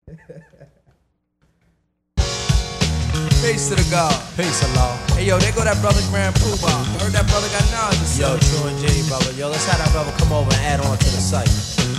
Peace to the God. Peace, Allah. Hey, yo, there go that brother Grand Poobah. Heard that brother got knowledge. Yo, true indeed, brother. Yo, let's have that brother come over and add on to the site.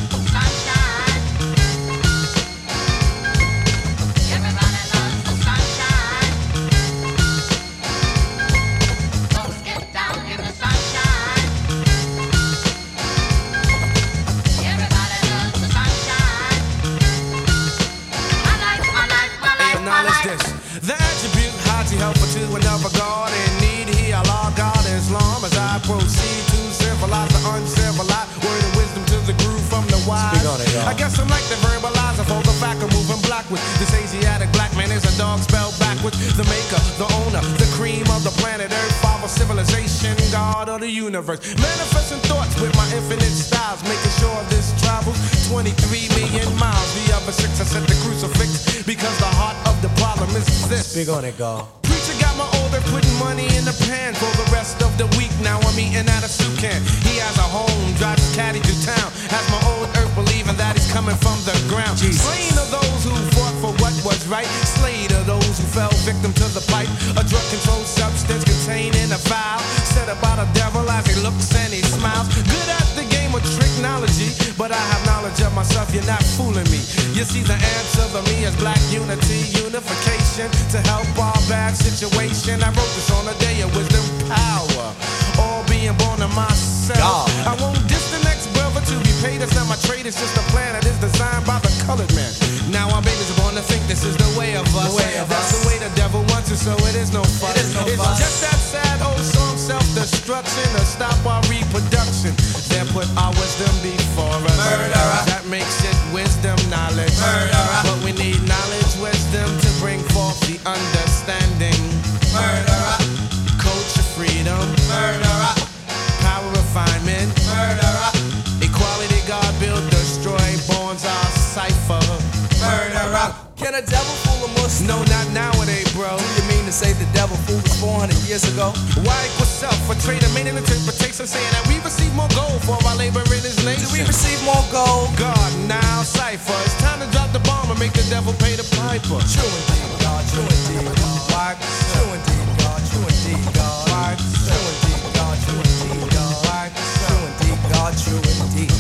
The attribute Haji helper to another God in need. He Allah God Islam as I proceed to civilize the uncivilized. Word of wisdom to the groove from the wise. Speak on it, y'all. I guess I'm like the verbalizer for the fact of moving blackwards. This Asiatic black man is a dog spelled backwards. The maker, the owner, the cream of the planet Earth, father civilization, God of the universe. Manifesting thoughts with my infinite styles, making sure this travels 23 million miles. The other six I set the crucifix because the heart of the problem is this. Speak on it, God. Preacher got my older putting money in the pan for the rest of the week. Now I'm eating out of soup can. He has a home, drives his caddy through town. Has my old earth believing that he's coming from the ground. Jesus. Slain are those who fought for what was right. Slayed are those who fell victim to the pipe. A drug-controlled substance containing a vial. Set up by the devil as he looks and he smiles. Good at the game of tricknology, but I have knowledge of myself. You're not fooling me. You see, the answer to me is black unity, unification to help our bad situation. I wrote this on a day of wisdom, power, all being born of myself. God. I won't diss the next brother to be paid. It's not my trade. It's just a plan that is designed by the colored man. Now our babies are born to think this is the way of us. That's the way the devil wants it, so it is no fuss. It's just that sad old song, self-destruction, to stop our reproduction. Then put our wisdom before us. Murderer. That makes it wisdom, knowledge. Murderer. But we need knowledge, wisdom to bring forth the understanding. Murderer. Culture, freedom. Murderer. Power, refinement. Murderer. Equality, God build, destroy, bonds, our cipher. Murderer. Can a devil fool a Muslim? No, not nowadays, bro. Do you mean to say the devil fooled us 400 years ago? Why equal self? A trader made an interpretation saying that we receive more gold for our labor in his nation. Do we receive more gold? God, now cipher. It's time to drop the bomb and make the devil pay the piper. True indeed, God. True indeed, God. Why? True indeed, God. True indeed, God. Why? True indeed, God. True indeed, God. Why? True indeed, God. True indeed.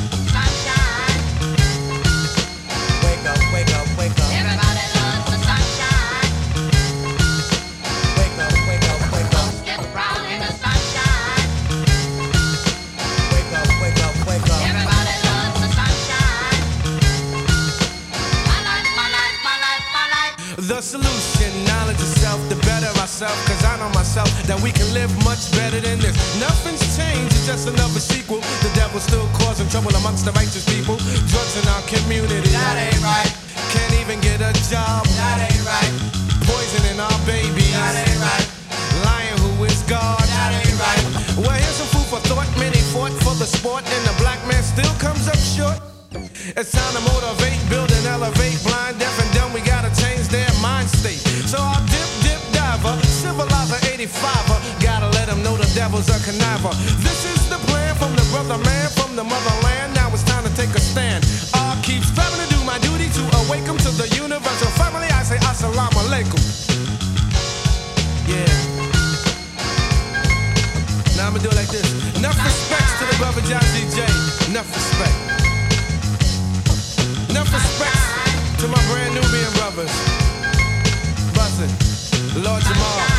Wake up, wake up, wake up. Everybody loves the sunshine. Wake up, wake up, wake up. Get proud in the sunshine. Wake up, wake up, wake up. Everybody loves the sunshine. My life, my life, my life, my life. The solution, knowledge of self, to better ourselves. Cause I know myself that we can live much better than this. Nothing's changed, it's just another sequel. The devil's still causing trouble amongst the righteous people. Drugs in our community. That ain't right. Can't even get a job. That ain't right. Poisoning our babies. That ain't right. Lying who is God. That ain't right. Well, here's some food for thought. Many fought for the sport, and the black man still comes up short. It's time to motivate, build and elevate. Blind, deaf, and dumb, we gotta change their mind state. So our dip, diver, civilizer 85er, gotta let them know the devil's a conniver. This is the plan from the brother man from the motherland. Now it's time to take a stand. I keep striving to do my duty to awaken to the universal family. I say assalamu alaikum. Yeah. Now I'ma do it like this. Enough respects to the brother John DJ. Enough respect. Enough respect to my brand Nubian brothers. Buzzin', Lord Jamal.